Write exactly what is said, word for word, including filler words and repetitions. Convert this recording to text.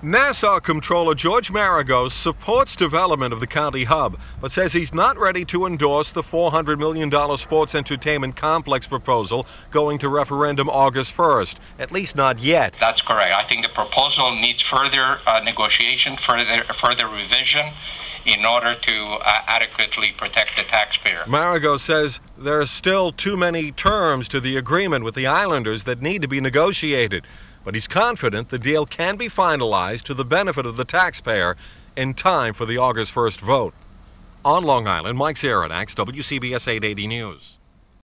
Nassau Comptroller George Maragos supports development of the county hub, but says he's not ready to endorse the four hundred million dollars sports entertainment complex proposal going to referendum August first, at least not yet. That's correct. I think the proposal needs further uh, negotiation, further, further revision in order to uh, adequately protect the taxpayer. Maragos says there are still too many terms to the agreement with the Islanders that need to be negotiated. But he's confident the deal can be finalized to the benefit of the taxpayer in time for the August first vote. On Long Island, Mike Zaranax, W C B S eight eighty News.